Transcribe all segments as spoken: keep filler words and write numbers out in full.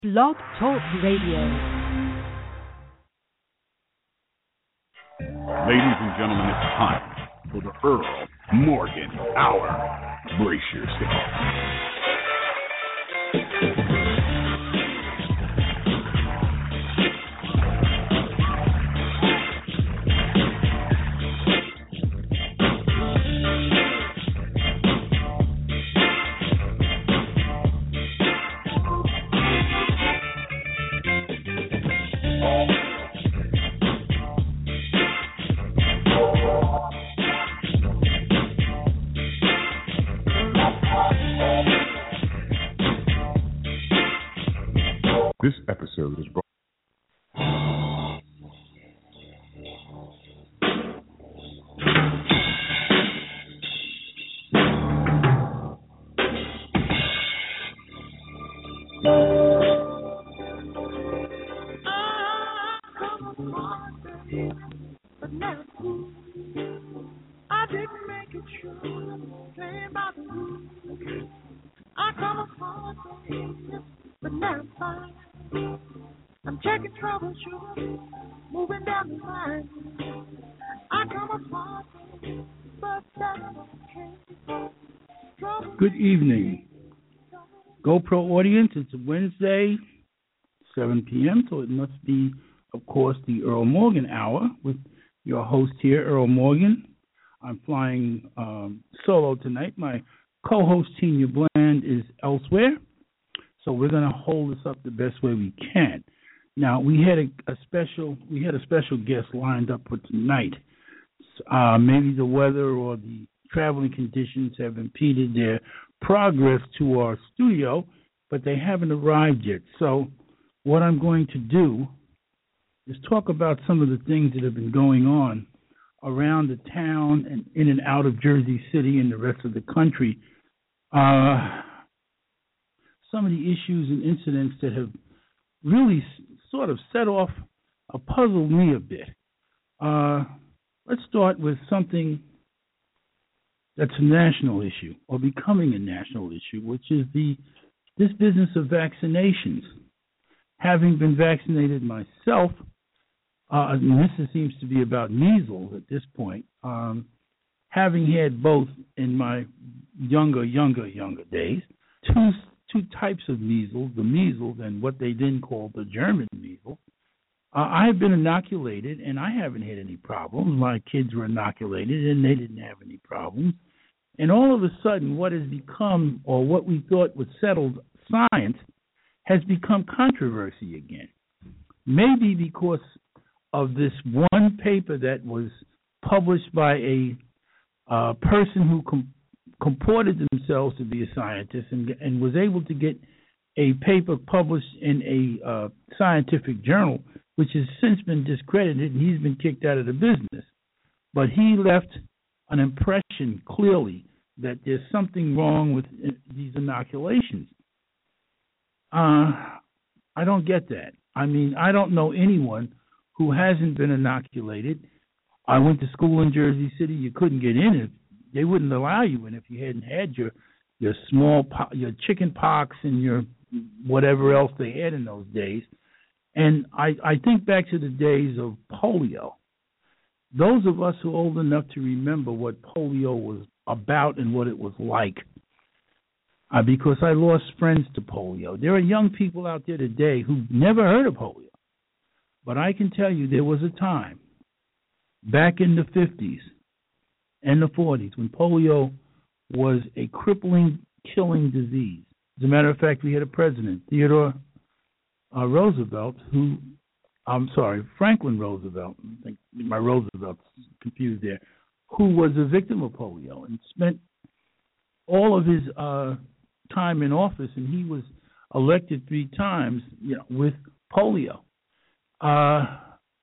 Blog Talk Radio. Ladies and gentlemen, it's time for the Earl Morgan Hour. Brace yourself. This episode is brought. Good evening, GoPro audience. It's Wednesday, seven p.m., so it must be, of course, the Earl Morgan Hour with your host here, Earl Morgan. I'm flying um, solo tonight. My co-host, Tina Bland, is elsewhere, so we're going to hold this up the best way we can. Now, we had a, a special we had a special guest lined up for tonight. Uh, maybe the weather or the traveling conditions have impeded their progress to our studio, but they haven't arrived yet. So what I'm going to do is talk about some of the things that have been going on around the town and in and out of Jersey City and the rest of the country. Uh, some of the issues and incidents that have really s- sort of set off or puzzled me a bit. Uh, let's start with something that's a national issue, or becoming a national issue, which is the this business of vaccinations. Having been vaccinated myself, uh, and this seems to be about measles at this point, um, having had both in my younger, younger, younger days, two two types of measles, the measles and what they then called the German measles, uh, I have been inoculated, and I haven't had any problems. My kids were inoculated, and they didn't have any problems. And all of a sudden, what has become, or what we thought was settled science, has become controversy again. Maybe because of this one paper that was published by a uh, person who com- comported themselves to be a scientist and, and was able to get a paper published in a uh, scientific journal, which has since been discredited, and he's been kicked out of the business. But he left an impression clearly that there's something wrong with these inoculations. Uh, I don't get that. I mean, I don't know anyone who hasn't been inoculated. I went to school in Jersey City. You couldn't get in if they wouldn't allow you in if you hadn't had your your small po- your chicken pox and your whatever else they had in those days. And I, I think back to the days of polio. Those of us who are old enough to remember what polio was about and what it was like, uh, because I lost friends to polio. There are young people out there today who never heard of polio. But I can tell you there was a time back in the fifties and the forties when polio was a crippling, killing disease. As a matter of fact, we had a president, Theodore uh, Roosevelt, who I'm sorry, Franklin Roosevelt, I think my Roosevelt's confused there, who was a victim of polio and spent all of his uh, time in office, and he was elected three times, you know, with polio. Uh,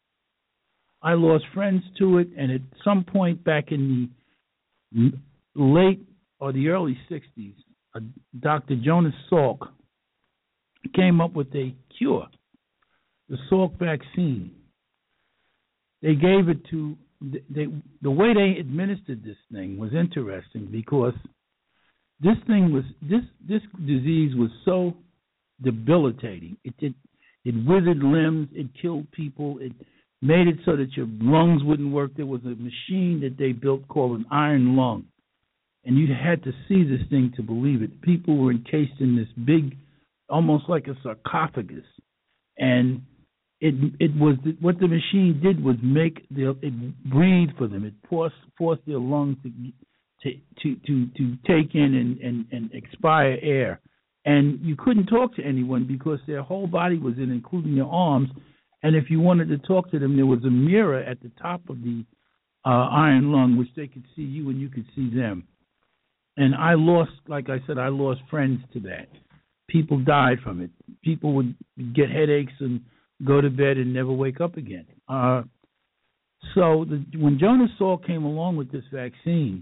I lost friends to it, and at some point back in the late or the early sixties, uh, Doctor Jonas Salk came up with a cure, the Salk vaccine. They gave it to, they, the way they administered this thing was interesting because this thing was, this, this disease was so debilitating. It did, it withered limbs. It killed people. It made it so that your lungs wouldn't work. There was a machine that they built called an iron lung, and you had to see this thing to believe it. People were encased in this big, almost like a sarcophagus, and it it was what the machine did was make the it breathe for them. It forced forced their lungs to to to to, to take in and, and, and expire air, and you couldn't talk to anyone because their whole body was in, including their arms. And if you wanted to talk to them, there was a mirror at the top of the uh, iron lung, which they could see you and you could see them. And I lost, like I said, I lost friends to that. People died from it. People would get headaches and go to bed and never wake up again. Uh, so the, when Jonas Salk came along with this vaccine,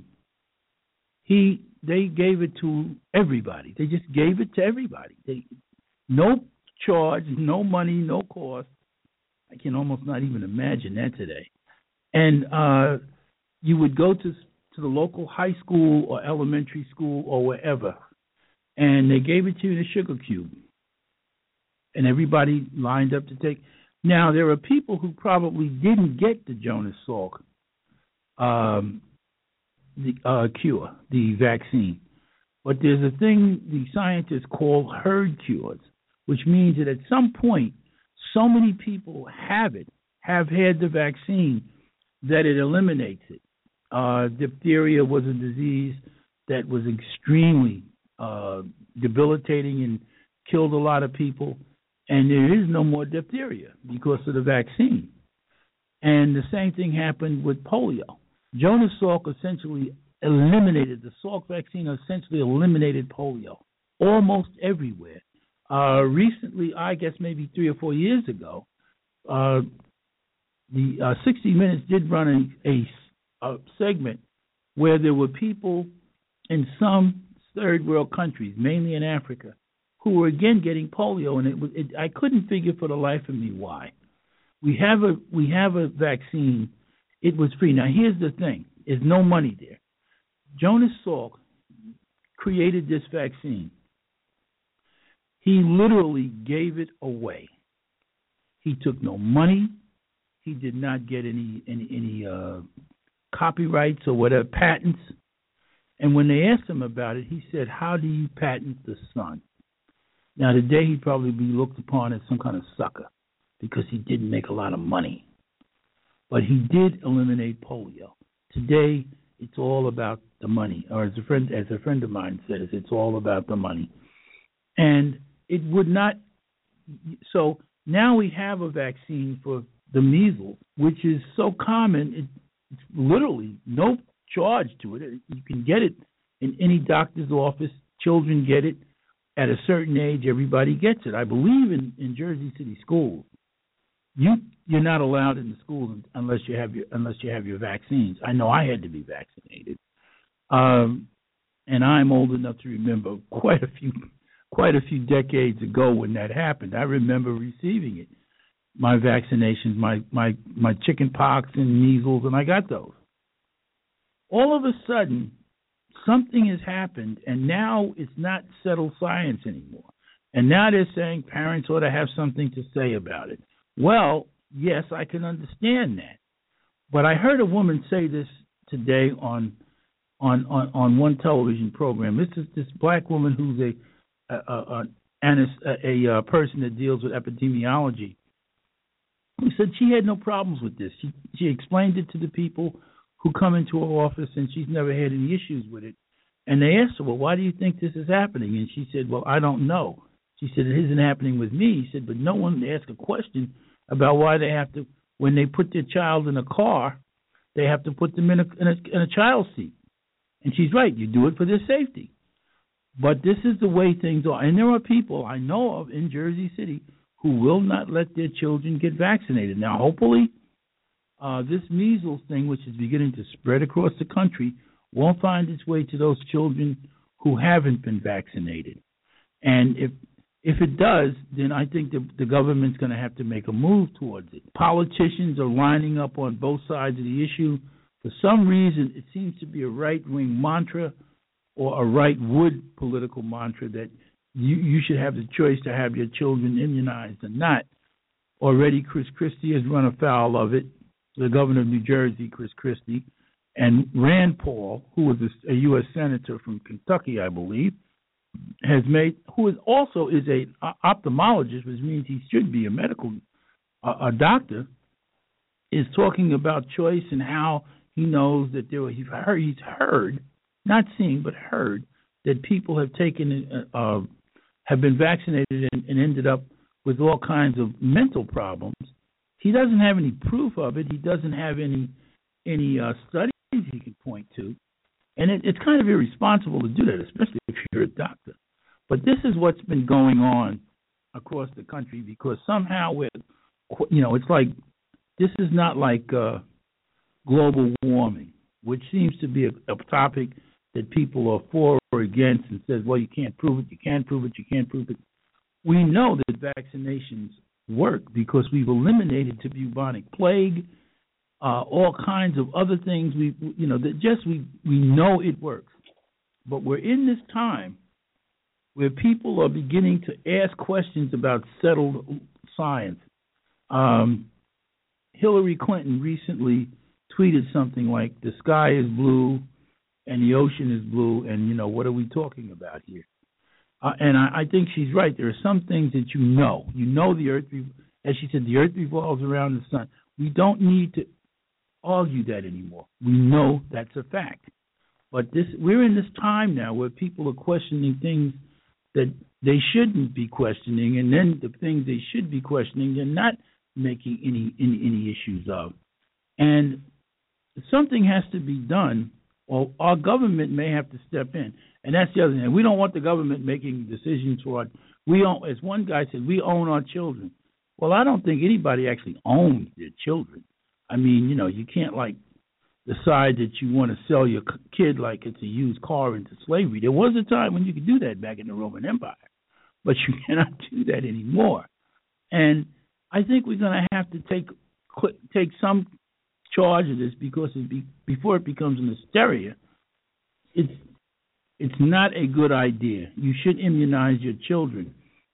he they gave it to everybody. They just gave it to everybody. They, no charge, no money, no cost. I can almost not even imagine that today. And uh, you would go to to the local high school or elementary school or wherever, and they gave it to you in a sugar cube. And everybody lined up to take. Now, there are people who probably didn't get the Jonas Salk um, the uh, cure, the vaccine. But there's a thing the scientists call herd cures, which means that at some point, so many people have it, have had the vaccine, that it eliminates it. Uh, diphtheria was a disease that was extremely uh, debilitating and killed a lot of people, and there is no more diphtheria because of the vaccine. And the same thing happened with polio. Jonas Salk essentially eliminated, the Salk vaccine essentially eliminated polio almost everywhere. Uh, recently, I guess maybe three or four years ago, uh, the uh, sixty minutes did run a, a, a segment where there were people in some third world countries, mainly in Africa, who were again getting polio, and it was it, I couldn't figure for the life of me why. We have a we have a vaccine. It was free. Now here's the thing: there's no money there. Jonas Salk created this vaccine. He literally gave it away. He took no money. He did not get any any, any uh, copyrights or whatever, patents. And when they asked him about it, he said, "How do you patent the sun?" Now, today he'd probably be looked upon as some kind of sucker because he didn't make a lot of money. But he did eliminate polio. Today, it's all about the money. Or as a friend, as a friend of mine says, it's all about the money. And it would not. So now we have a vaccine for the measles, which is so common. It, it's literally no charge to it. You can get it in any doctor's office. Children get it at a certain age. Everybody gets it. I believe in, in Jersey City schools, you you're not allowed in the schools unless you have your unless you have your vaccines. I know I had to be vaccinated, um, and I'm old enough to remember quite a few. Quite a few decades ago when that happened. I remember receiving it, my vaccinations, my, my, my chicken pox and measles, and I got those. All of a sudden, something has happened, and now it's not settled science anymore. And now they're saying parents ought to have something to say about it. Well, yes, I can understand that. But I heard a woman say this today on on, on, on one television program. This is this black woman who's a A, a, a, a person that deals with epidemiology, who said she had no problems with this. She she explained it to the people who come into her office, and she's never had any issues with it. And they asked her, well, why do you think this is happening? And she said, well, I don't know. She said, it isn't happening with me. He said, but no one asked a question about why they have to, when they put their child in a car, they have to put them in a, in a, in a child seat. And she's right. You do it for their safety. But this is the way things are. And there are people I know of in Jersey City who will not let their children get vaccinated. Now, hopefully, uh, this measles thing, which is beginning to spread across the country, won't find its way to those children who haven't been vaccinated. And if if it does, then I think the, the government's going to have to make a move towards it. Politicians are lining up on both sides of the issue. For some reason, it seems to be a right-wing mantra or a right-wood political mantra that you, you should have the choice to have your children immunized or not. Already, Chris Christie has run afoul of it, the governor of New Jersey, Chris Christie, and Rand Paul, who was a, a U S senator from Kentucky, I believe, has made, who is also is a ophthalmologist, which means he should be a medical uh, a doctor, is talking about choice and how he knows that there he's heard, he's heard, not seen but heard, that people have taken uh, have been vaccinated and, and ended up with all kinds of mental problems. He doesn't have any proof of it. He doesn't have any any uh, studies he can point to. And it, it's kind of irresponsible to do that, especially if you're a doctor. But this is what's been going on across the country because somehow we're, you know, it's like, this is not like uh, global warming, which seems to be a, a topic that people are for or against and says, well, you can't prove it, you can't prove it, you can't prove it. We know that vaccinations work because we've eliminated the bubonic plague, uh, all kinds of other things. We, you know, that just we we know it works. But we're in this time where people are beginning to ask questions about settled science. Um, Hillary Clinton recently tweeted something like, "The sky is blue and the ocean is blue, and you know what are we talking about here?" Uh, and I, I think she's right. There are some things that you know. You know the Earth, as she said, the Earth revolves around the sun. We don't need to argue that anymore. We know that's a fact. But this, we're in this time now where people are questioning things that they shouldn't be questioning, and then the things they should be questioning, they're not making any any, any issues of. And something has to be done, or our government may have to step in. And that's the other thing. We don't want the government making decisions for our, we own, as one guy said, we own our children. Well, I don't think anybody actually owns their children. I mean, you know, you can't, like, decide that you want to sell your kid like it's a used car into slavery. There was a time when you could do that back in the Roman Empire, but you cannot do that anymore. And I think we're going to have to take take some charge of this because it be, before it becomes an hysteria, it's it's not a good idea. You should immunize your children,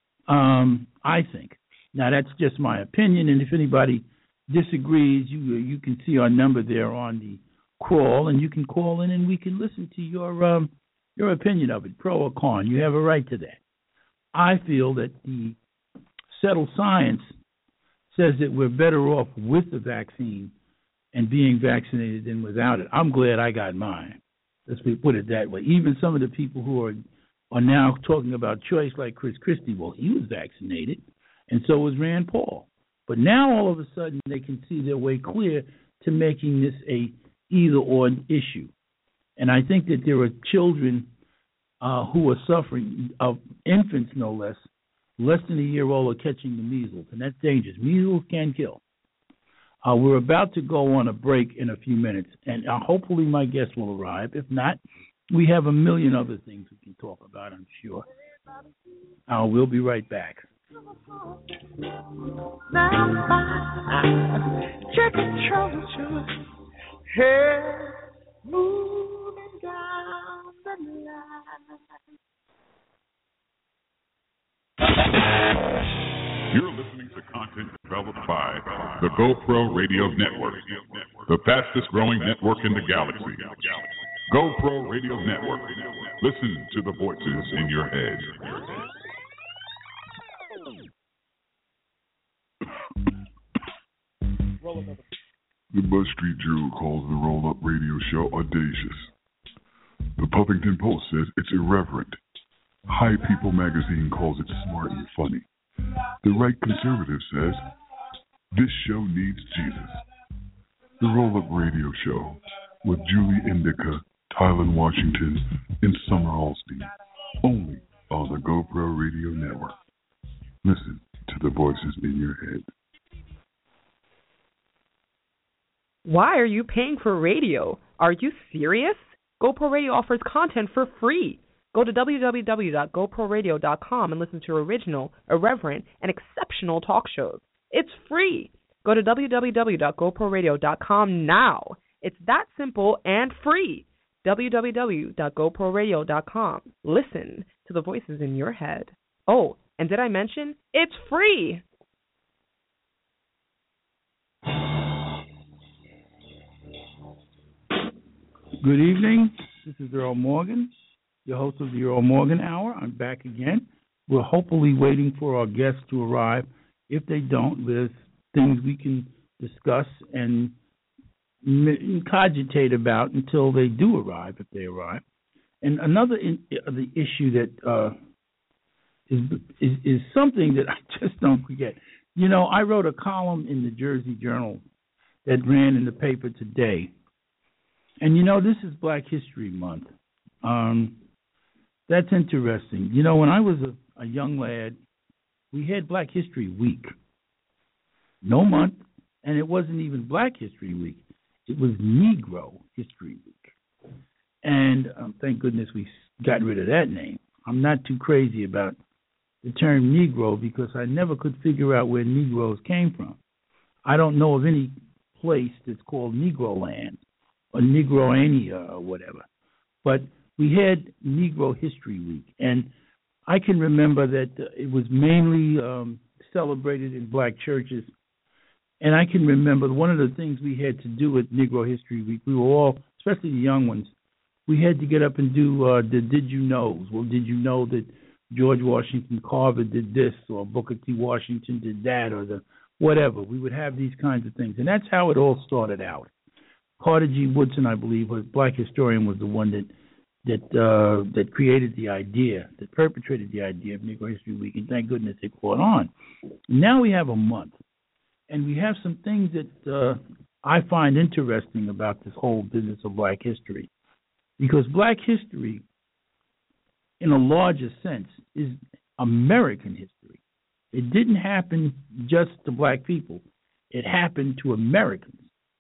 um, I think. Now, that's just my opinion, and if anybody disagrees, you you can see our number there on the crawl, and you can call in and we can listen to your um, your opinion of it, pro or con. You have a right to that. I feel that the settled science says that we're better off with the vaccine and being vaccinated than without it. I'm glad I got mine. Let's put it that way. Even some of the people who are are now talking about choice, like Chris Christie, well, he was vaccinated, and so was Rand Paul. But now all of a sudden they can see their way clear to making this a either-or issue. And I think that there are children uh, who are suffering, of infants no less, less than a year old, are catching the measles, and that's dangerous. Measles can kill. Uh, we're about to go on a break in a few minutes, and uh, hopefully my guest will arrive. If not, we have a million other things we can talk about, I'm sure. Uh, we'll be right back. You're listening to content developed by the GoPro Radio Network, the fastest growing network in the galaxy. GoPro Radio Network. Listen to the voices in your head. The Buzz Street Journal calls the Roll Up Radio Show audacious. The Puffington Post says it's irreverent. High People magazine calls it smart and funny. The Right Conservative says this show needs Jesus. The Roll Up Radio Show with Julie Indica, Tylen Washington, and Summer Hallstein, only on the GoPro Radio Network. Listen to the voices in your head. Why are you paying for radio? Are you serious? GoPro Radio offers content for free. Go to w w w dot gopro radio dot com and listen to original, irreverent, and exceptional talk shows. It's free. Go to w w w dot gopro radio dot com now. It's that simple and free. w w w dot go pro radio dot com. Listen to the voices in your head. Oh, and did I mention it's free? Good evening. This is Earl Morgan, your host of the Earl Morgan Hour. I'm back again. We're hopefully waiting for our guests to arrive. If they don't, there's things we can discuss and cogitate about until they do arrive, if they arrive. And another in, uh, the issue that uh, is, is is something that I just don't forget. You know, I wrote a column in the Jersey Journal that ran in the paper today. And, you know, this is Black History Month. Um, that's interesting. You know, when I was a, a young lad, we had Black History Week. No month, and it wasn't even Black History Week. It was Negro History Week. And um, thank goodness we got rid of that name. I'm not too crazy about the term Negro because I never could figure out where Negroes came from. I don't know of any place that's called Negro Land or Negroania or whatever. But we had Negro History Week, and I can remember that uh, it was mainly um, celebrated in black churches. And I can remember one of the things we had to do at Negro History Week, we were all, especially the young ones, we had to get up and do uh, the Did You Knows. Well, did you know that George Washington Carver did this, or Booker T. Washington did that, or the whatever. We would have these kinds of things. And that's how it all started out. Carter G. Woodson, I believe, was black historian, was the one that that uh, that created the idea, that perpetrated the idea of Negro History Week, and thank goodness it caught on. Now we have a month, and we have some things that uh, I find interesting about this whole business of black history, because black history, in a larger sense, is American history. It didn't happen just to black people. It happened to Americans.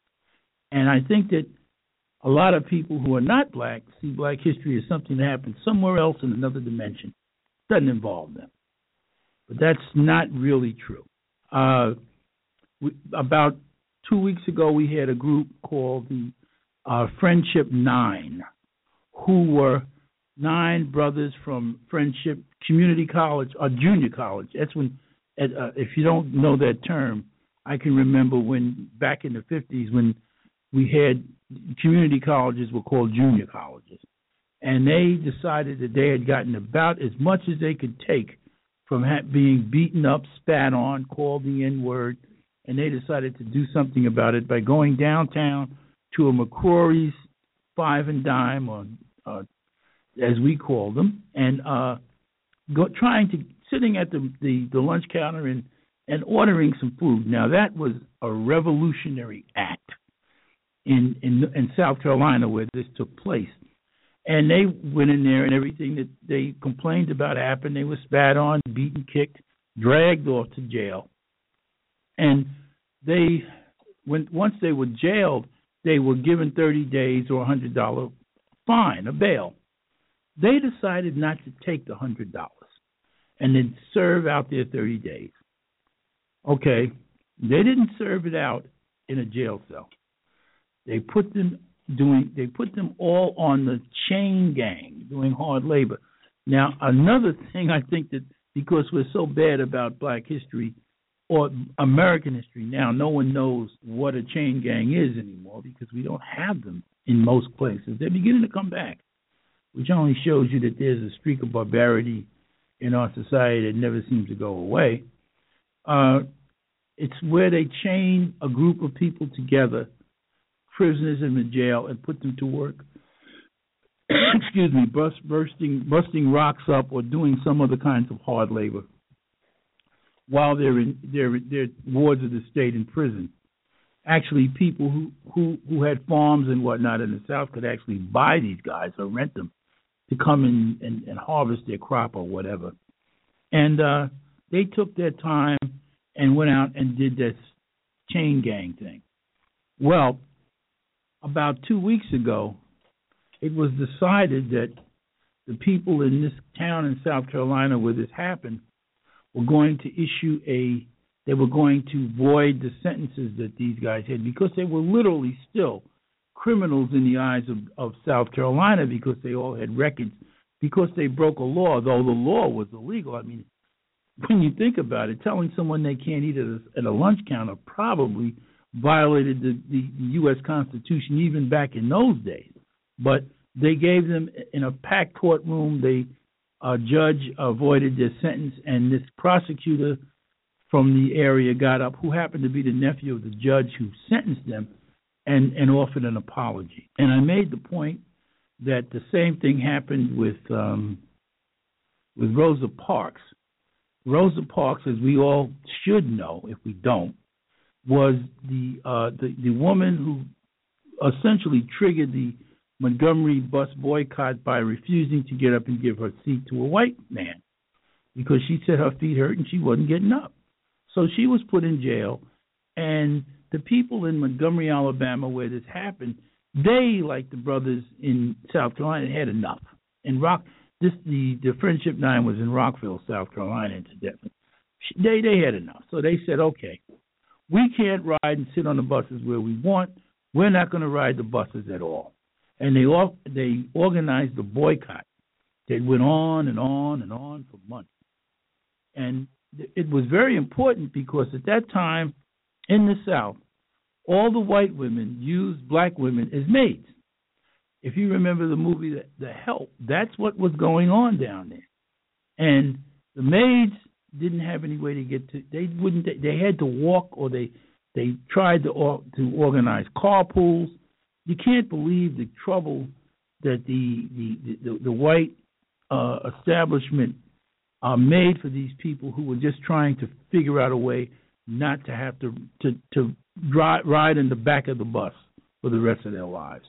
And I think that a lot of people who are not black see black history as something that happened somewhere else in another dimension. It doesn't involve them. But that's not really true. Uh, we, about two weeks ago, we had a group called the uh, Friendship Nine, who were nine brothers from Friendship Community College, or junior college. That's when, at, uh, if you don't know that term, I can remember when, back in the fifties, when we had community colleges were called junior colleges. And they decided that they had gotten about as much as they could take from ha- being beaten up, spat on, called the N-word, and they decided to do something about it by going downtown to a McCrory's Five and Dime, or uh, as we call them, and uh, go, trying to, sitting at the, the, the lunch counter and, and ordering some food. Now, that was a revolutionary act in, in in South Carolina where this took place. And they went in there, and everything that they complained about happened. They were spat on, beaten, kicked, dragged off to jail. And they, when once they were jailed, they were given thirty days or a one hundred dollars fine, a bail. They decided not to take the one hundred dollars and then serve out their thirty days. Okay, they didn't serve it out in a jail cell. They put them doing. They put them all on the chain gang, doing hard labor. Now, another thing I think that because we're so bad about black history or American history now, no one knows what a chain gang is anymore because we don't have them in most places. They're beginning to come back, which only shows you that there's a streak of barbarity in our society that never seems to go away. Uh, it's where they chain a group of people together, prisoners in the jail, and put them to work. Excuse me, bust, bursting, busting rocks up or doing some other kinds of hard labor while they're in their their wards of the state in prison. Actually, people who, who, who had farms and whatnot in the South could actually buy these guys or rent them to come in and, and harvest their crop or whatever. And uh, they took their time and went out and did this chain gang thing. Well, about two weeks ago, it was decided that the people in this town in South Carolina where this happened were going to issue a, they were going to void the sentences that these guys had because they were literally still criminals in the eyes of, of South Carolina because they all had records, because they broke a law, though the law was illegal. I mean, when you think about it, telling someone they can't eat at a, at a lunch counter probably violated the, the U S Constitution even back in those days. But they gave them in a packed courtroom. The uh, judge avoided their sentence, and this prosecutor from the area got up, who happened to be the nephew of the judge who sentenced them, and, and offered an apology. And I made the point that the same thing happened with um, with Rosa Parks. Rosa Parks, as we all should know, if we don't, was the uh, the, the woman who essentially triggered the Montgomery bus boycott by refusing to get up and give her seat to a white man because she said her feet hurt and she wasn't getting up. So she was put in jail, and the people in Montgomery, Alabama, where this happened, they, like the brothers in South Carolina, had enough. And Rock, this the, the Friendship Nine was in Rockville, South Carolina, incidentally. They they had enough, so they said, okay, we can't ride and sit on the buses where we want. We're not going to ride the buses at all. And they all, they organized a boycott that went on and on and on for months. And it was very important because at that time in the South, all the white women used black women as maids. If you remember the movie The, the Help, that's what was going on down there. And the maids didn't have any way to get to. They wouldn't. They had to walk, or they they tried to to organize carpools. You can't believe the trouble that the the the, the white uh, establishment uh, made for these people who were just trying to figure out a way not to have to to to drive, ride in the back of the bus for the rest of their lives.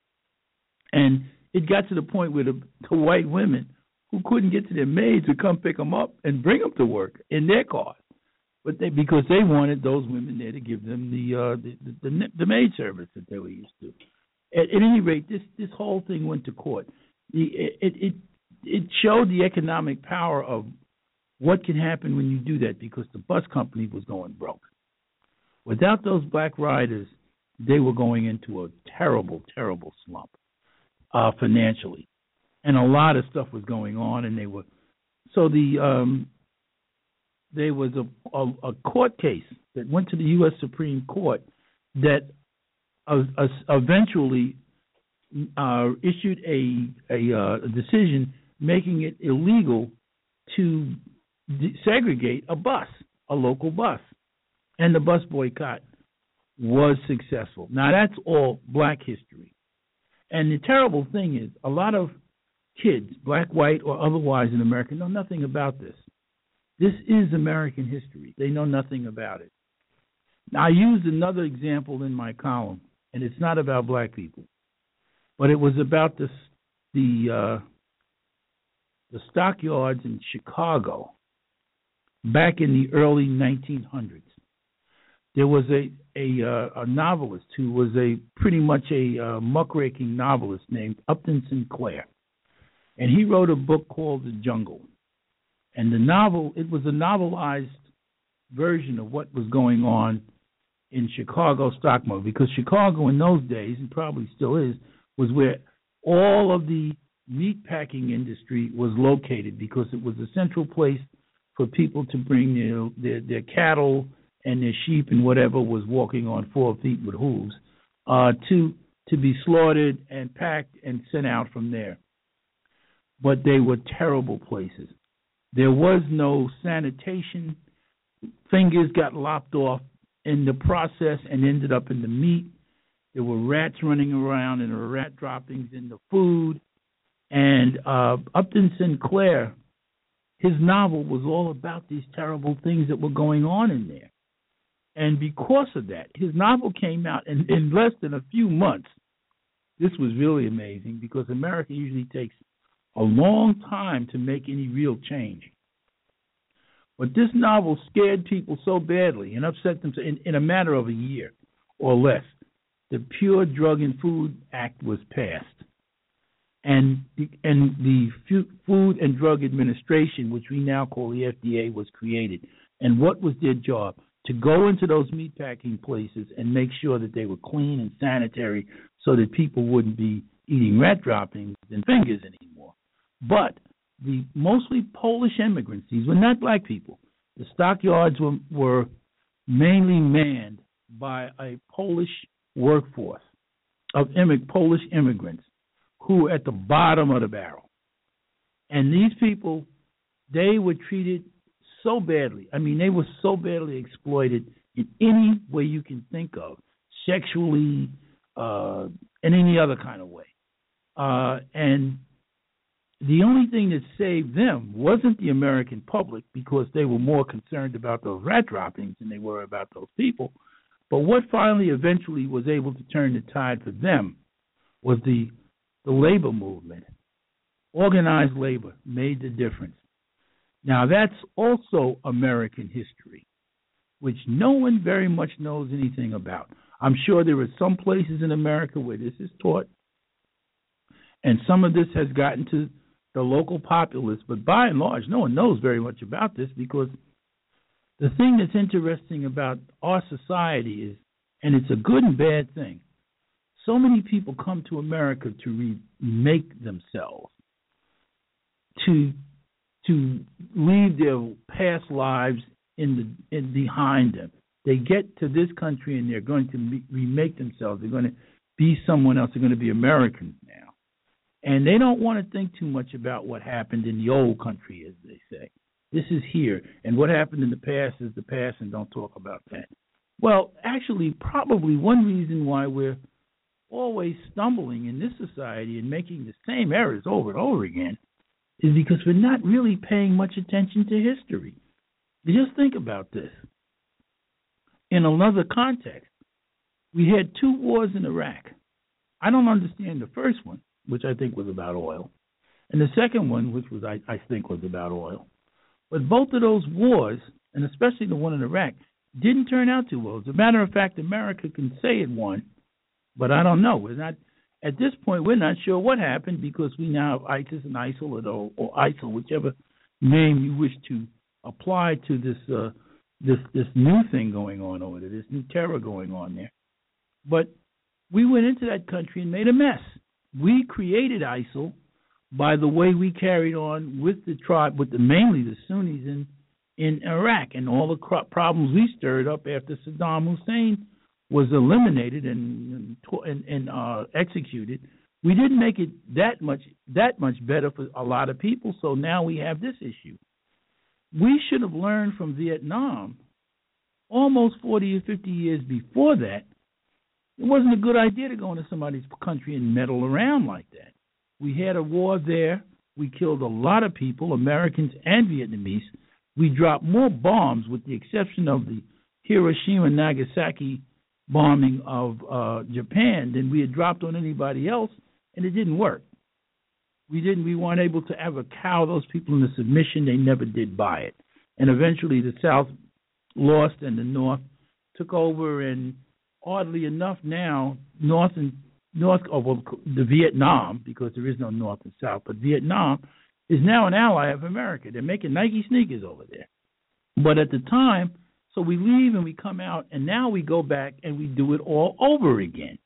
And it got to the point where the, the white women who couldn't get to their maids would come pick them up and bring them to work in their cars, but they because they wanted those women there to give them the uh, the, the, the maid service that they were used to. At, at any rate, this this whole thing went to court. The, it it it showed the economic power of what can happen when you do that, because the bus company was going broke. Without those black riders, they were going into a terrible, terrible slump uh, financially, and a lot of stuff was going on. And they were so the um, there was a, a, a court case that went to the U S Supreme Court that uh, uh, eventually uh, issued a a, uh, a decision making it illegal to de- segregate a bus, a local bus. And the bus boycott was successful. Now, that's all black history. And the terrible thing is a lot of kids, black, white, or otherwise in America, know nothing about this. This is American history. They know nothing about it. Now, I used another example in my column, and it's not about black people, but it was about this, the, uh, the stockyards in Chicago back in the early nineteen hundreds. There was a a, uh, a novelist who was a pretty much a uh, muckraking novelist named Upton Sinclair, and he wrote a book called The Jungle. And the novel, it was a novelized version of what was going on in Chicago stock market, because Chicago in those days, and probably still is, was where all of the meatpacking industry was located, because it was a central place for people to bring their their, their cattle and their sheep and whatever was walking on four feet with hooves, uh, to to be slaughtered and packed and sent out from there. But they were terrible places. There was no sanitation. Fingers got lopped off in the process and ended up in the meat. There were rats running around, and there were rat droppings in the food. And uh, Upton Sinclair, his novel was all about these terrible things that were going on in there. And because of that, his novel came out in, in less than a few months. This was really amazing, because America usually takes a long time to make any real change. But this novel scared people so badly and upset them in, in a matter of a year or less. The Pure Drug and Food Act was passed. And the, and the Food and Drug Administration, which we now call the F D A, was created. And what was their job? To go into those meatpacking places and make sure that they were clean and sanitary, so that people wouldn't be eating rat droppings and fingers anymore. But the mostly Polish immigrants, these were not black people. The stockyards were, were mainly manned by a Polish workforce of immig- Polish immigrants who were at the bottom of the barrel. And these people, they were treated so badly. I mean, they were so badly exploited in any way you can think of, sexually, uh, in any other kind of way. Uh, and the only thing that saved them wasn't the American public, because they were more concerned about those rat droppings than they were about those people. But what finally eventually was able to turn the tide for them was the the labor movement. Organized labor made the difference. Now, that's also American history, which no one very much knows anything about. I'm sure there are some places in America where this is taught, and some of this has gotten to the local populace, but by and large, no one knows very much about this, because the thing that's interesting about our society is, and it's a good and bad thing, so many people come to America to remake themselves, to to leave their past lives in the in behind them. They get to this country and they're going to re- remake themselves. They're going to be someone else. They're going to be Americans now. And they don't want to think too much about what happened in the old country, as they say. This is here, and what happened in the past is the past, and don't talk about that. Well, actually, probably one reason why we're always stumbling in this society and making the same errors over and over again is because we're not really paying much attention to history. Just think about this. In another context, we had two wars in Iraq. I don't understand the first one, which I think was about oil, and the second one, which was I, I think was about oil. But both of those wars, and especially the one in Iraq, didn't turn out too well. As a matter of fact, America can say it won, but I don't know. We're not at this point. We're not sure what happened, because we now have ISIS and ISIL, or, or ISIL, whichever name you wish to apply to this uh, this this new thing going on over there, this new terror going on there. But we went into that country and made a mess. We created ISIL by the way we carried on with the tribe, with the mainly the Sunnis in in Iraq, and all the cro- problems we stirred up after Saddam Hussein was eliminated and and, and uh, executed. We didn't make it that much that much better for a lot of people. So now we have this issue. We should have learned from Vietnam almost forty or fifty years before that. It wasn't a good idea to go into somebody's country and meddle around like that. We had a war there. We killed a lot of people, Americans and Vietnamese. We dropped more bombs, with the exception of the Hiroshima and Nagasaki bombing of uh, Japan, than we had dropped on anybody else, and it didn't work. We didn't. We weren't able to ever cow those people into submission. They never did buy it, and eventually the South lost, and the North took over. And oddly enough, now North and North, oh, well, the Vietnam, because there is no North and South, but Vietnam is now an ally of America. They're making Nike sneakers over there. But at the time, so we leave and we come out, and now we go back and we do it all over again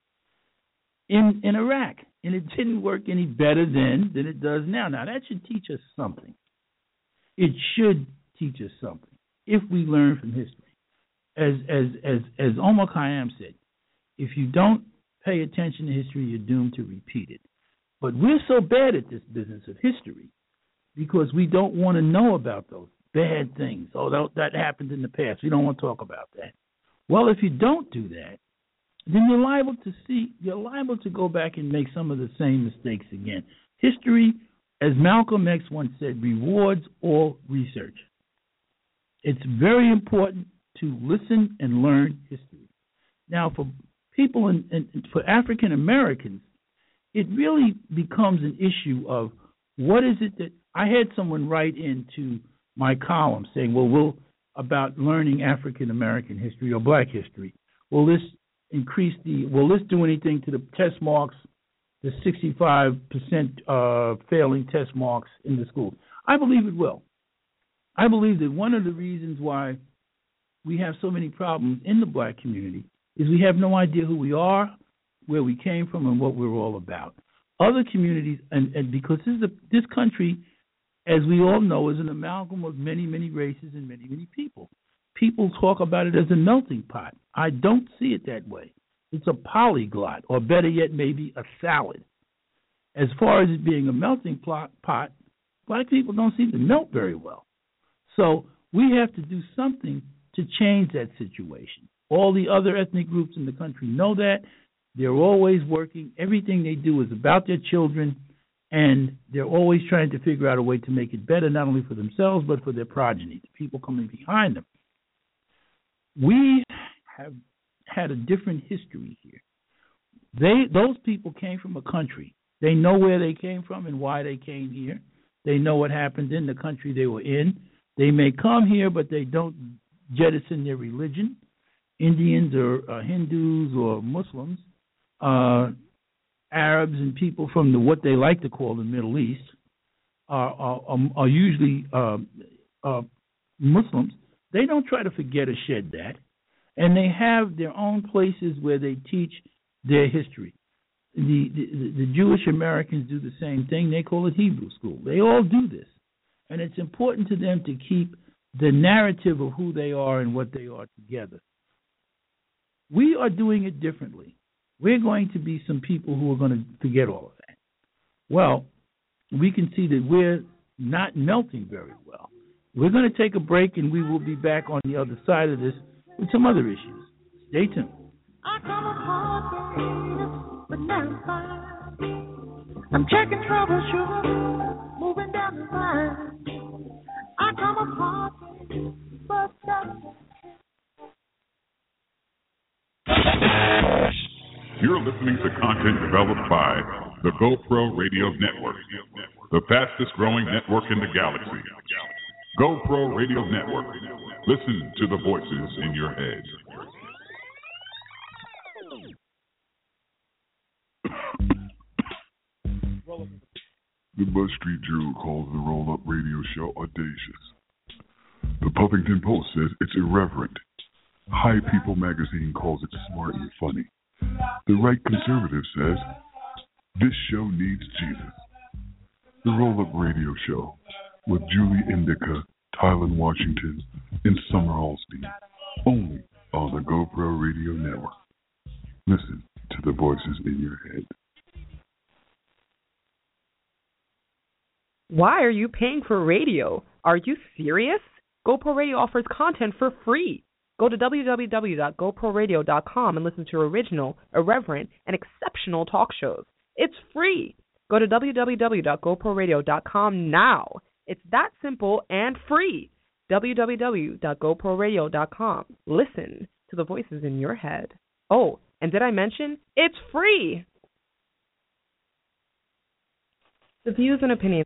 in in Iraq. And it didn't work any better then than it does now. Now, that should teach us something. It should teach us something if we learn from history. As as as as Omar Khayyam said, if you don't pay attention to history, you're doomed to repeat it. But we're so bad at this business of history because we don't want to know about those bad things. Oh, that, that happened in the past. We don't want to talk about that. Well, if you don't do that, then you're liable to see, you're liable to go back and make some of the same mistakes again. History, as Malcolm X once said, rewards all research. It's very important to listen and learn history. Now, for people, in, in, for African Americans, it really becomes an issue of what is it that I had someone write into my column saying, well, we'll about learning African American history or black history. Will this increase the, will this do anything to the test marks, the sixty-five percent uh, failing test marks in the schools? I believe it will. I believe that one of the reasons why we have so many problems in the black community is we have no idea who we are, where we came from and what we're all about. Other communities, and, and because this is a, this country, as we all know, is an amalgam of many, many races and many, many people. People talk about it as a melting pot. I don't see it that way. It's a polyglot, or better yet, maybe a salad. As far as it being a melting pot, black people don't seem to melt very well. So we have to do something to change that situation. All the other ethnic groups in the country know that. They're always working. Everything they do is about their children, and they're always trying to figure out a way to make it better, not only for themselves, but for their progeny, the people coming behind them. We have had a different history here. They, those people came from a country. They know where they came from and why they came here. They know what happened in the country they were in. They may come here, but they don't jettison their religion. Indians or uh, Hindus or Muslims, uh, Arabs and people from the what they like to call the Middle East are, are, are usually uh, uh, Muslims. They don't try to forget or shed that. And they have their own places where they teach their history. The, the, the Jewish Americans do the same thing. They call it Hebrew school. They all do this. And it's important to them to keep the narrative of who they are and what they are together. We are doing it differently. We're going to be some people who are going to forget all of that. Well, we can see that we're not melting very well. We're going to take a break, and we will be back on the other side of this with some other issues. Stay tuned. I come apart, but now I'm fine. I'm checking troubleshooting, moving down the line. I come apart, but that's You're listening to content developed by the GoPro Radio Network, the fastest growing network in the galaxy. GoPro Radio Network. Listen to the voices in your head. The Bus Street Journal calls the roll-up radio show audacious. The Puffington Post says it's irreverent. High People magazine calls it smart and funny. The Right Conservative says this show needs Jesus. The Roll-Up Radio Show with Julie Indica, Tylen Washington, and Summer Alstein, only on the GoPro Radio Network. Listen to the voices in your head. Why are you paying for radio? Are you serious? GoPro Radio offers content for free. Go to w w w dot go pro radio dot com and listen to original, irreverent, and exceptional talk shows. It's free. Go to w w w dot go pro radio dot com now. It's that simple and free. w w w dot go pro radio dot com. Listen to the voices in your head. Oh, and did I mention it's free? The views and opinions.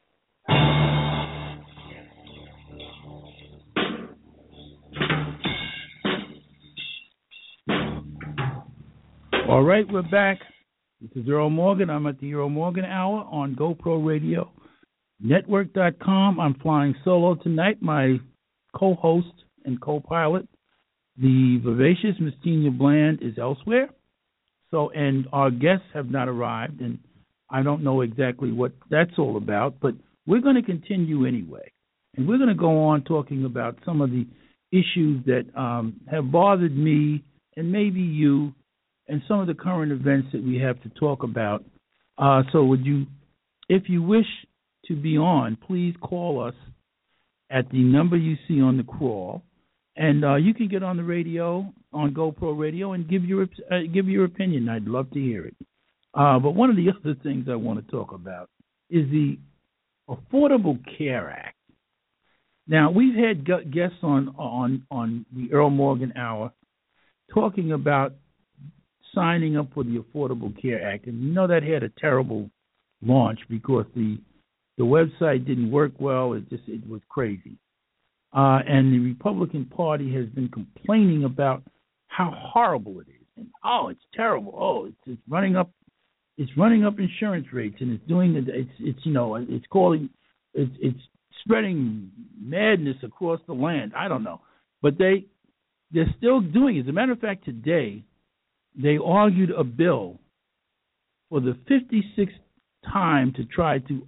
All right, we're back. This is Earl Morgan. I'm at the Earl Morgan Hour on GoPro Radio Network dot com. I'm flying solo tonight. My co-host and co-pilot, the vivacious Miss Tina Bland, is elsewhere. So, and our guests have not arrived, and I don't know exactly what that's all about, but we're going to continue anyway. And we're going to go on talking about some of the issues that um, have bothered me and maybe you, and some of the current events that we have to talk about. Uh, so would you, if you wish to be on, please call us at the number you see on the crawl, and uh, you can get on the radio, on GoPro Radio, and give your uh, give your opinion. I'd love to hear it. Uh, but one of the other things I want to talk about is the Affordable Care Act. Now, we've had guests on, on, on the Earl Morgan Hour talking about signing up for the Affordable Care Act, and you know that had a terrible launch because the the website didn't work well. It just it was crazy, uh, and the Republican Party has been complaining about how horrible it is, and oh, it's terrible. Oh, it's, it's running up, it's running up insurance rates, and it's doing it. It's it's you know it's calling it's it's spreading madness across the land. I don't know, but they they're still doing it. As a matter of fact, today, they argued a bill for the fifty-sixth time to try to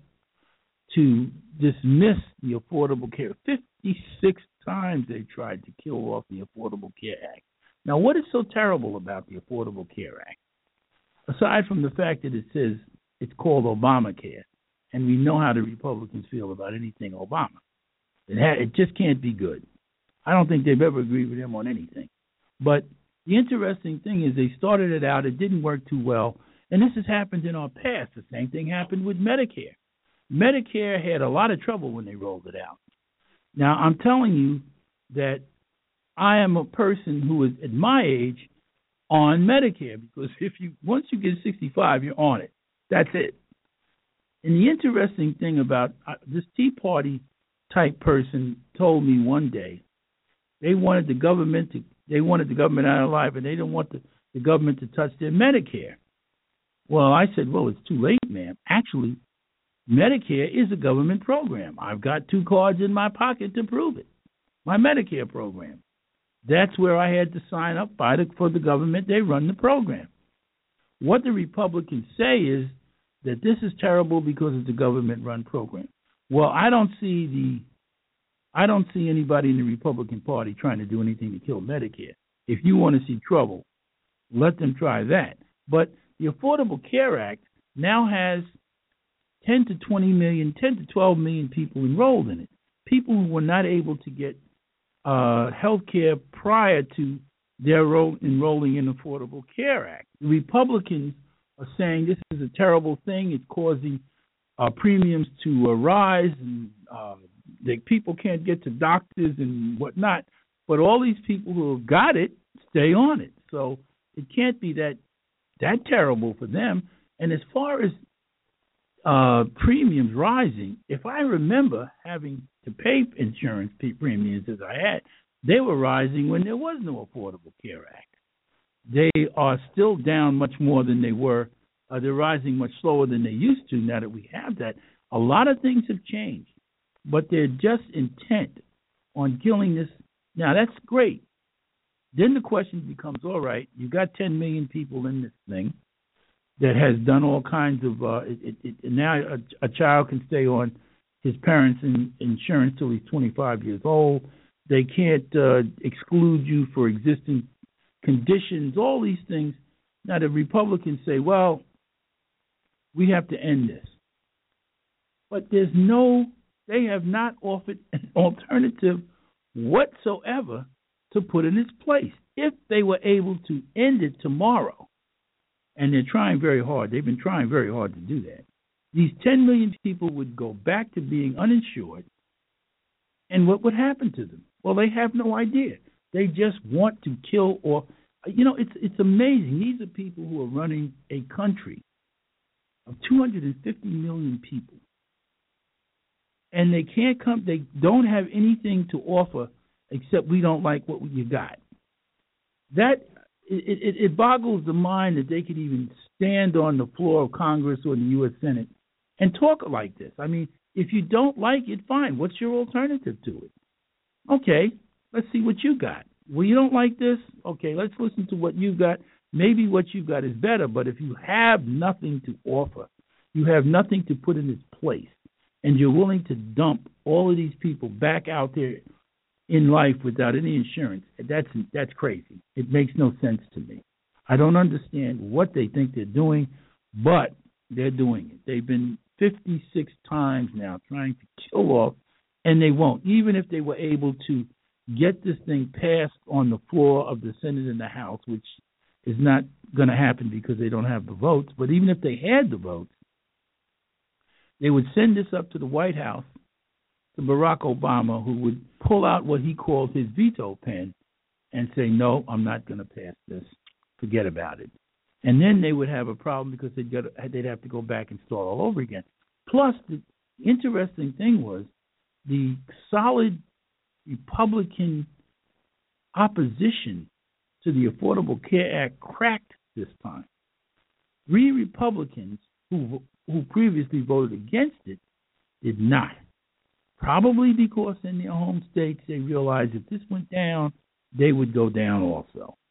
to dismiss the Affordable Care. fifty-six times they tried to kill off the Affordable Care Act. Now, what is so terrible about the Affordable Care Act? Aside from the fact that it says it's called Obamacare, and we know how the Republicans feel about anything Obama. It, ha- it just can't be good. I don't think they've ever agreed with him on anything. But the interesting thing is they started it out, it didn't work too well, and this has happened in our past. The same thing happened with Medicare. Medicare had a lot of trouble when they rolled it out. Now, I'm telling you that I am a person who is at my age on Medicare, because if you once you get sixty-five, you're on it. That's it. And the interesting thing about uh, this Tea Party type person told me one day they wanted the government to they wanted the government out of life, and they didn't want the, the government to touch their Medicare. Well, I said, well, it's too late, ma'am. Actually, Medicare is a government program. I've got two cards in my pocket to prove it. My Medicare program. That's where I had to sign up by the, for the government. They run the program. What the Republicans say is that this is terrible because it's a government-run program. Well, I don't see the, I don't see anybody in the Republican Party trying to do anything to kill Medicare. If you want to see trouble, let them try that. But the Affordable Care Act now has ten to twenty million, ten to twelve million people enrolled in it. People who were not able to get uh, health care prior to their ro- enrolling in the Affordable Care Act. The Republicans are saying this is a terrible thing. It's causing uh, premiums to uh, rise, and uh, that people can't get to doctors and whatnot. But all these people who have got it stay on it. So it can't be that that terrible for them. And as far as uh, premiums rising, if I remember having to pay insurance premiums as I had, they were rising when there was no Affordable Care Act. They are still down much more than they were. Uh, they're rising much slower than they used to now that we have that. A lot of things have changed, but they're just intent on killing this. Now, that's great. Then the question becomes, all right, you got ten million people in this thing that has done all kinds of, uh, it, it, it, now a, a child can stay on his parents' in, insurance till he's twenty-five years old. They can't uh, exclude you for existing conditions, all these things. Now the Republicans say, well, we have to end this. But there's no, they have not offered an alternative whatsoever to put in its place. If they were able to end it tomorrow, and they're trying very hard, they've been trying very hard to do that, these ten million people would go back to being uninsured, and what would happen to them? Well, they have no idea. They just want to kill or, you know, it's it's amazing. These are people who are running a country of two hundred fifty million people, and they can't come, they don't have anything to offer except we don't like what you got. That, it, it, it boggles the mind that they could even stand on the floor of Congress or the U S Senate and talk like this. I mean, if you don't like it, fine. What's your alternative to it? Okay, let's see what you got. Well, you don't like this? Okay, let's listen to what you've got. Maybe what you've got is better, but if you have nothing to offer, you have nothing to put in its place, and you're willing to dump all of these people back out there in life without any insurance, that's that's crazy. It makes no sense to me. I don't understand what they think they're doing, but they're doing it. They've been fifty-six times now trying to kill off, and they won't. Even if they were able to get this thing passed on the floor of the Senate and the House, which is not going to happen because they don't have the votes, but even if they had the votes, they would send this up to the White House, to Barack Obama, who would pull out what he calls his veto pen and say, no, I'm not going to pass this. Forget about it. And then they would have a problem because they'd, got, they'd have to go back and start all over again. Plus, the interesting thing was the solid Republican opposition to the Affordable Care Act cracked this time. Three Republicans who who previously voted against it did not. Probably because in their home states they realized if this went down, they would go down also.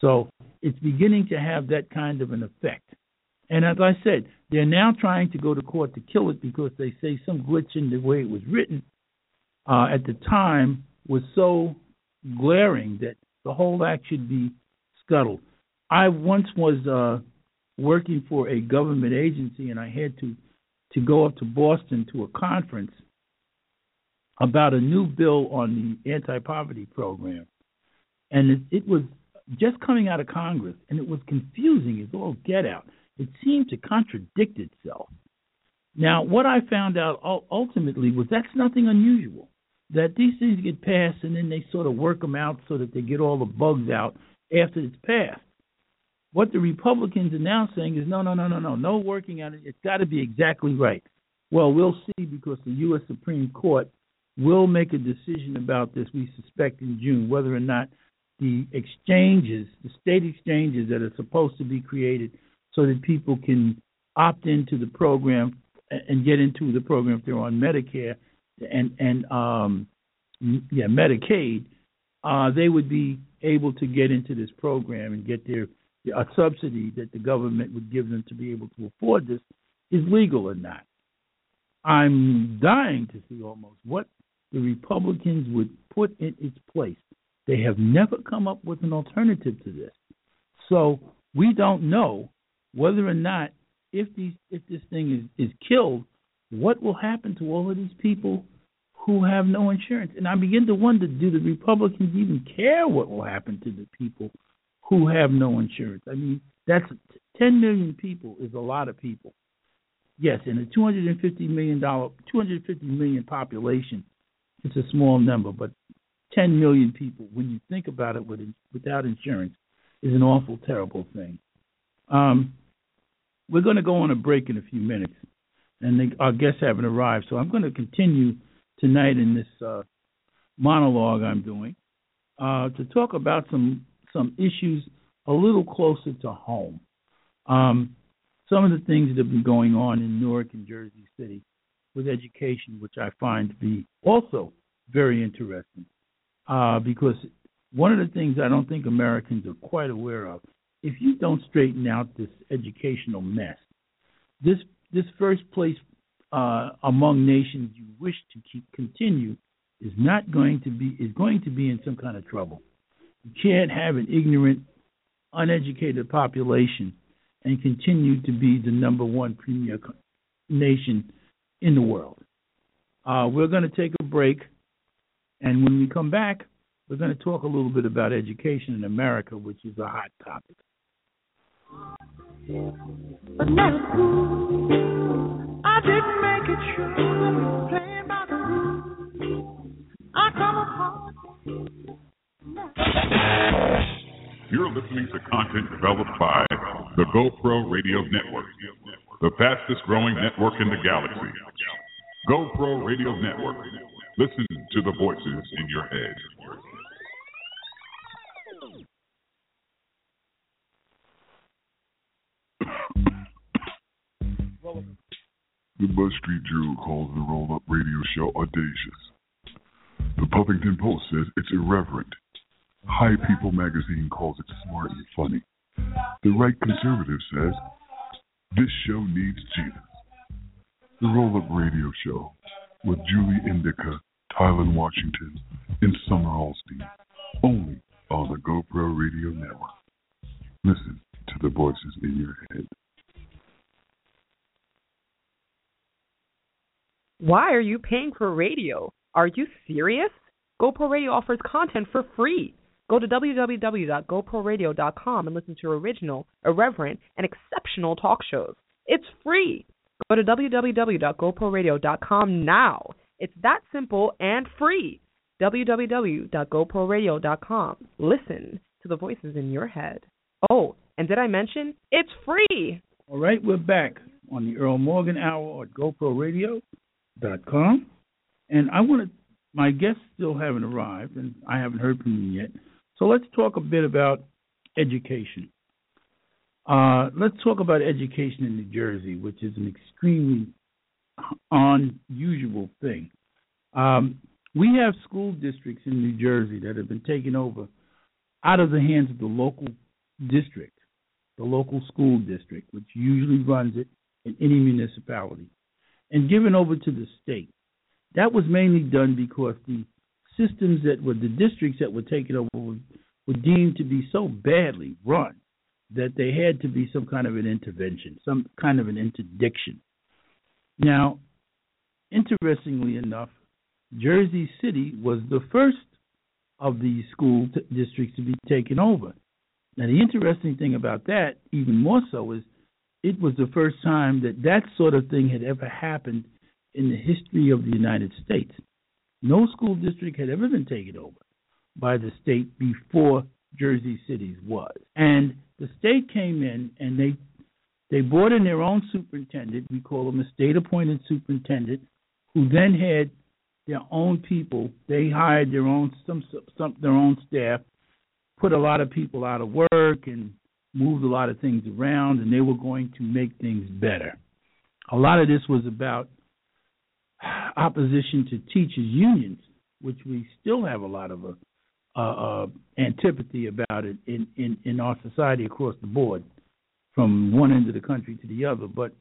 So it's beginning to have that kind of an effect. And as I said, they're now trying to go to court to kill it because they say some glitch in the way it was written uh, at the time was so glaring that the whole act should be scuttled. I once was uh, working for a government agency, and I had to, to go up to Boston to a conference about a new bill on the anti-poverty program. And it, it was just coming out of Congress, and it was confusing as all get out. It seemed to contradict itself. Now, what I found out ultimately was that's nothing unusual, that these things get passed and then they sort of work them out so that they get all the bugs out after it's passed. What the Republicans are now saying is, no, no, no, no, no, no working out it. It's got to be exactly right. Well, we'll see, because the U S Supreme Court will make a decision about this, we suspect, in June, whether or not the exchanges, the state exchanges that are supposed to be created so that people can opt into the program and get into the program if they're on Medicare and, and um, yeah, Medicaid, uh, they would be able to get into this program and get their a subsidy that the government would give them to be able to afford this is legal or not. I'm dying to see almost what the Republicans would put in its place. They have never come up with an alternative to this. So we don't know whether or not, if these if this thing is, is killed, what will happen to all of these people who have no insurance. And I begin to wonder, do the Republicans even care what will happen to the people who have no insurance? I mean, that's ten million people is a lot of people. Yes, in a two hundred fifty million dollar, two hundred fifty million population, it's a small number, but ten million people, when you think about it, with, without insurance, is an awful, terrible thing. Um, we're going to go on a break in a few minutes, and they, our guests haven't arrived, so I'm going to continue tonight in this uh, monologue I'm doing uh, to talk about some some issues a little closer to home. Um, some of the things that have been going on in Newark and Jersey City with education, which I find to be also very interesting, uh, because one of the things I don't think Americans are quite aware of, if you don't straighten out this educational mess, this this first place uh, among nations you wish to keep continue is not going to be is going to be in some kind of trouble. You can't have an ignorant, uneducated population and continue to be the number one premier nation in the world. Uh, we're going to take a break, and when we come back, we're going to talk a little bit about education in America, which is a hot topic. But never cool. I didn't make it true. Playing by the rules. I come apart. You're listening to content developed by the GoPro Radio Network, the fastest growing network in the galaxy. GoPro Radio Network. Listen to the voices in your head. The Buzz Street Journal calls the roll-up radio show audacious. The Puffington Post says it's irreverent. High People magazine calls it smart and funny. The Right Conservative says this show needs Jesus. The roll-up radio show with Julie Indica, Tylen Washington, and Summer Alstein, only on the GoPro Radio Network. Listen to the voices in your head. Why are you paying for radio? Are you serious? GoPro Radio offers content for free. Go to w w w dot gopro radio dot com and listen to original, irreverent, and exceptional talk shows. It's free. Go to w w w dot gopro radio dot com now. It's that simple and free. w w w dot gopro radio dot com. Listen to the voices in your head. Oh, and did I mention it's free? All right, we're back on the Earl Morgan Hour at gopro radio dot com. And I want to, my guests still haven't arrived, and I haven't heard from them yet. So let's talk a bit about education. Uh, let's talk about education in New Jersey, which is an extremely unusual thing. Um, we have school districts in New Jersey that have been taken over out of the hands of the local district, the local school district, which usually runs it in any municipality, and given over to the state. That was mainly done because the systems that were the districts that were taken over were, were deemed to be so badly run that there had to be some kind of an intervention, some kind of an interdiction. Now, interestingly enough, Jersey City was the first of these school t- districts to be taken over. Now, the interesting thing about that, even more so, is it was the first time that that sort of thing had ever happened in the history of the United States. No school district had ever been taken over by the state before Jersey City's was. And the state came in and they they brought in their own superintendent. We call him a state-appointed superintendent, who then had their own people. They hired their own some, some their own staff, put a lot of people out of work, and moved a lot of things around, and they were going to make things better. A lot of this was about opposition to teachers' unions, which we still have a lot of a, uh, uh, antipathy about it in, in, in our society across the board, from one end of the country to the other. But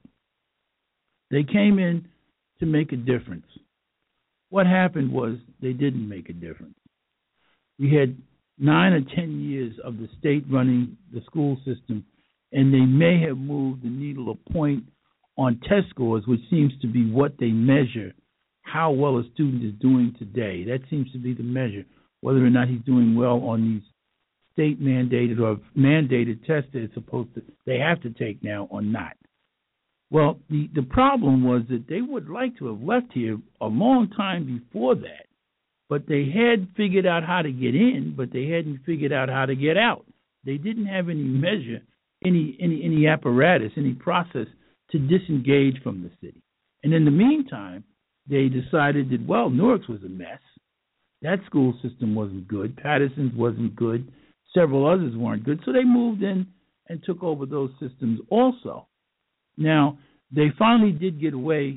they came in to make a difference. What happened was they didn't make a difference. We had nine or ten years of the state running the school system, and they may have moved the needle a point on test scores, which seems to be what they measure how well a student is doing today. That seems to be the measure, whether or not he's doing well on these state-mandated or mandated tests that it's supposed to, they have to take now or not. Well, the, the problem was that they would like to have left here a long time before that, but they had figured out how to get in, but they hadn't figured out how to get out. They didn't have any measure, any any any apparatus, any process to disengage from the city. And in the meantime, they decided that, well, Newark's was a mess. That school system wasn't good. Patterson's wasn't good. Several others weren't good. So they moved in and took over those systems also. Now, they finally did get away,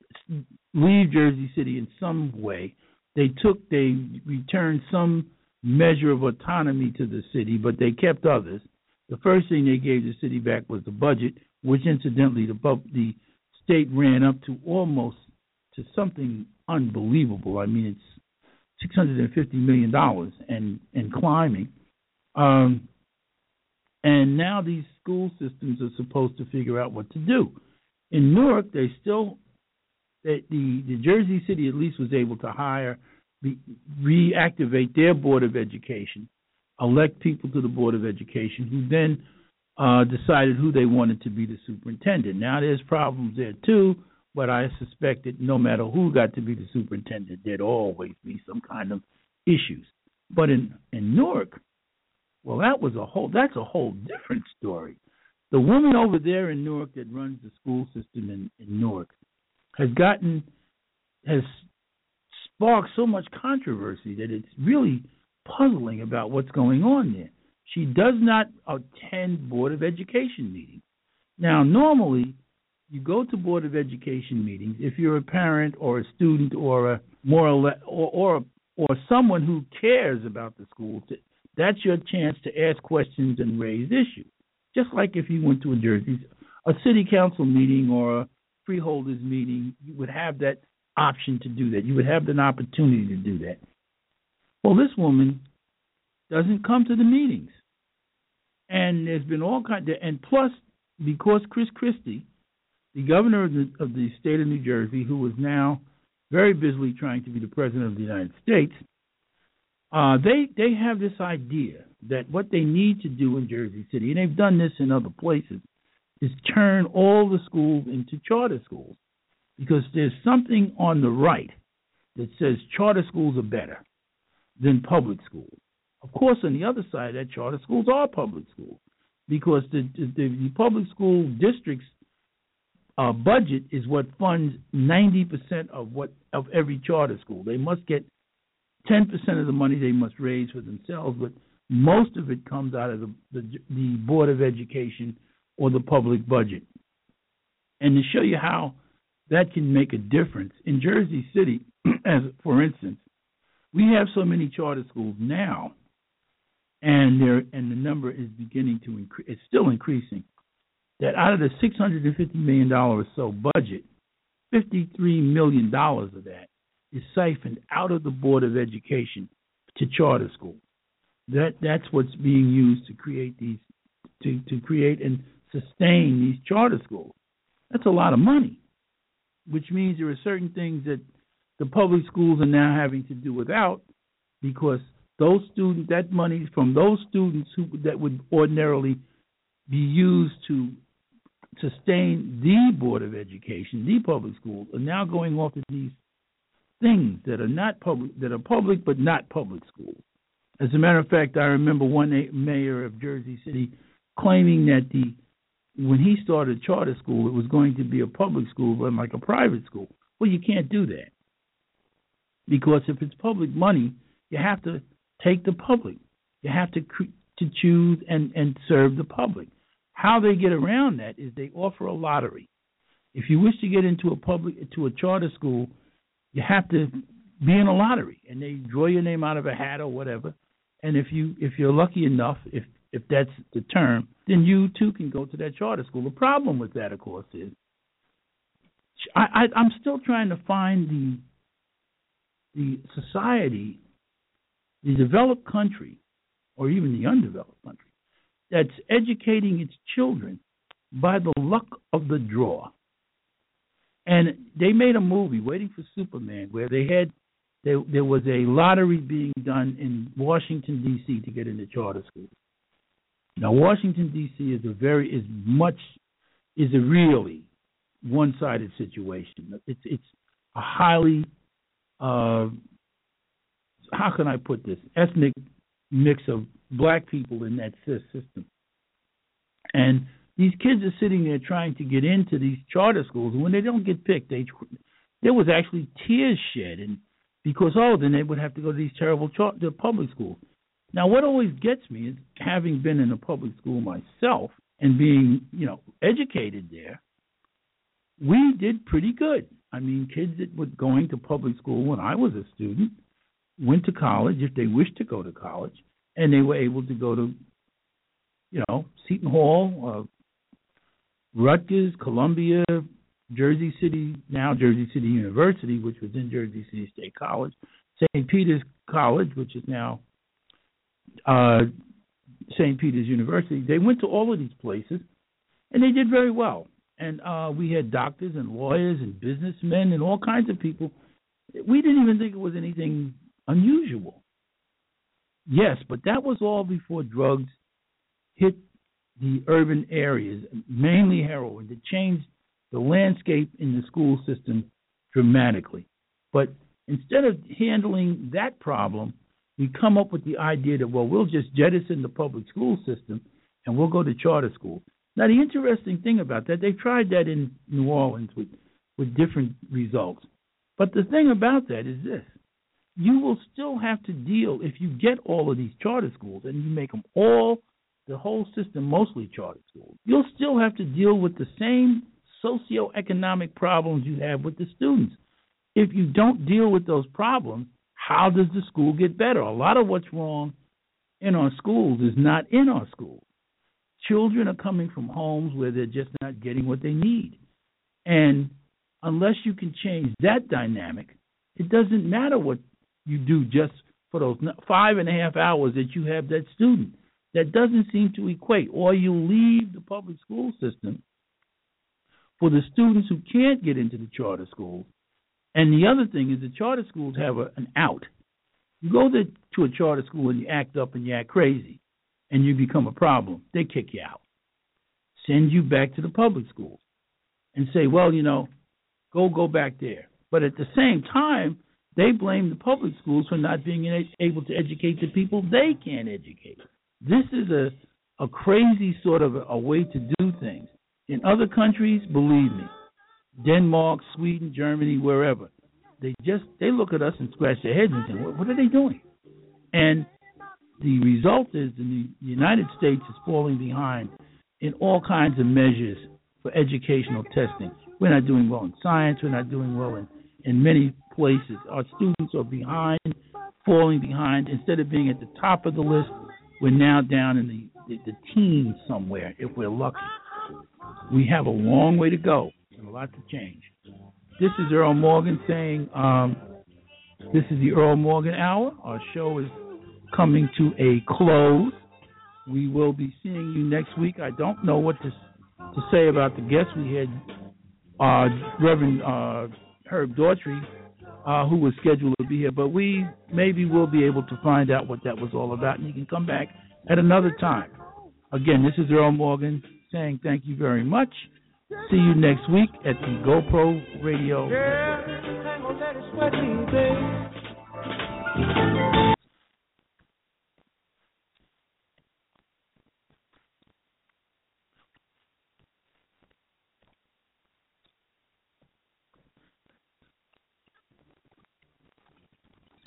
leave Jersey City in some way. They took, they returned some measure of autonomy to the city, but they kept others. The first thing they gave the city back was the budget, which incidentally the, the state ran up to almost to something unbelievable. I mean, it's six hundred fifty million dollars and, and climbing. Um, and now these school systems are supposed to figure out what to do. In Newark, they still, they, the, the Jersey City at least was able to hire, re- reactivate their Board of Education, elect people to the Board of Education, who then uh, decided who they wanted to be the superintendent. Now, there's problems there, too, but I suspect that no matter who got to be the superintendent, there'd always be some kind of issues. But in, in Newark, well, that was a whole, that's a whole different story. The woman over there in Newark that runs the school system in, in Newark has gotten, has sparked so much controversy that it's really puzzling about what's going on there. She does not attend Board of Education meetings. Now, normally, you go to Board of Education meetings if you're a parent or a student or a more or less, or, or or someone who cares about the school. That's your chance to ask questions and raise issues. Just like if you went to a Jersey, a city council meeting or a freeholders meeting, you would have that option to do that. You would have an opportunity to do that. Well, this woman doesn't come to the meetings, and there's been all kinds of, and plus because Chris Christie, the governor of the, of the state of New Jersey, who is now very busily trying to be the president of the United States, uh, they they have this idea that what they need to do in Jersey City, and they've done this in other places, is turn all the schools into charter schools, because there's something on the right that says charter schools are better than public schools. Of course, on the other side, that charter schools are public schools, because the the, the public school districts Uh, budget is what funds ninety percent of what of every charter school. They must get ten percent of the money they must raise for themselves, but most of it comes out of the, the, the Board of Education or the public budget. And to show you how that can make a difference, in Jersey City, as for instance, we have so many charter schools now and there and the number is beginning to increase. It's still increasing. That out of the six hundred fifty million dollars or so budget, fifty-three million dollars of that is siphoned out of the Board of Education to charter schools. That that's what's being used to create these to, to create and sustain these charter schools. That's a lot of money, which means there are certain things that the public schools are now having to do without, because those students, that money from those students who that would ordinarily be used to sustain the Board of Education, the public schools, are now going off to these things that are not public, that are public but not public schools. As a matter of fact, I remember one mayor of Jersey City claiming that the when he started charter school, it was going to be a public school, but like a private school. Well, you can't do that, because if it's public money, you have to take the public. You have to to choose and, and serve the public. How they get around that is they offer a lottery. If you wish to get into a public to a charter school, you have to be in a lottery, and they draw your name out of a hat or whatever. And if you if you're lucky enough, if if that's the term, then you too can go to that charter school. The problem with that, of course, is I, I, I'm still trying to find the the society, the developed country, or even the undeveloped country, that's educating its children by the luck of the draw. And they made a movie, Waiting for Superman, where they had there, there was a lottery being done in Washington, D C to get into charter schools. Now, Washington, D C is a very is much is a really one-sided situation. It's it's a highly uh, how can I put this ethnic mix of black people in that system, and these kids are sitting there trying to get into these charter schools. And when they don't get picked, they there was actually tears shed, and because oh, then they would have to go to these terrible char- the public schools. Now, what always gets me is, having been in a public school myself and being, you know, educated there, we did pretty good. I mean, kids that were going to public school when I was a student went to college if they wished to go to college, and they were able to go to, you know, Seton Hall, uh, Rutgers, Columbia, Jersey City, now Jersey City University, which was in Jersey City State College, Saint Peter's College, which is now Uh, Saint Peter's University. They went to all of these places, and they did very well. And uh, we had doctors and lawyers and businessmen and all kinds of people. We didn't even think it was anything unusual. Yes, but that was all before drugs hit the urban areas, mainly heroin, that changed the landscape in the school system dramatically. But instead of handling that problem, we come up with the idea that, well, we'll just jettison the public school system and we'll go to charter schools. Now, the interesting thing about that, they tried that in New Orleans with, with different results. But the thing about that is this. You will still have to deal, if you get all of these charter schools and you make them all, the whole system mostly charter schools, you'll still have to deal with the same socioeconomic problems you have with the students. If you don't deal with those problems, how does the school get better? A lot of what's wrong in our schools is not in our schools. Children are coming from homes where they're just not getting what they need. And unless you can change that dynamic, it doesn't matter what you do just for those five and a half hours that you have that student. That doesn't seem to equate. Or you leave the public school system for the students who can't get into the charter schools. And the other thing is the charter schools have a, an out. You go to, to a charter school and you act up and you act crazy and you become a problem, they kick you out, send you back to the public schools and say, well, you know, go go back there. But at the same time, they blame the public schools for not being able to educate the people they can't educate. This is a, a crazy sort of a, a way to do things. In other countries, believe me, Denmark, Sweden, Germany, wherever, they just they look at us and scratch their heads and say, what, what are they doing? And the result is the United States is falling behind in all kinds of measures for educational testing. We're not doing well in science. We're not doing well in, in many places. Our students are behind, falling behind. Instead of being at the top of the list, we're now down in the, the, the teens somewhere, if we're lucky. We have a long way to go and a lot to change. This is Earl Morgan saying, um, this is the Earl Morgan Hour. Our show is coming to a close. We will be seeing you next week. I don't know what to to say about the guests. We had uh, Reverend uh, Herb Daughtry, uh, who was scheduled to be here, but we maybe will be able to find out what that was all about, and you can come back at another time. Again, this is Earl Morgan saying thank you very much. See you next week at the GoPro Radio. Yeah,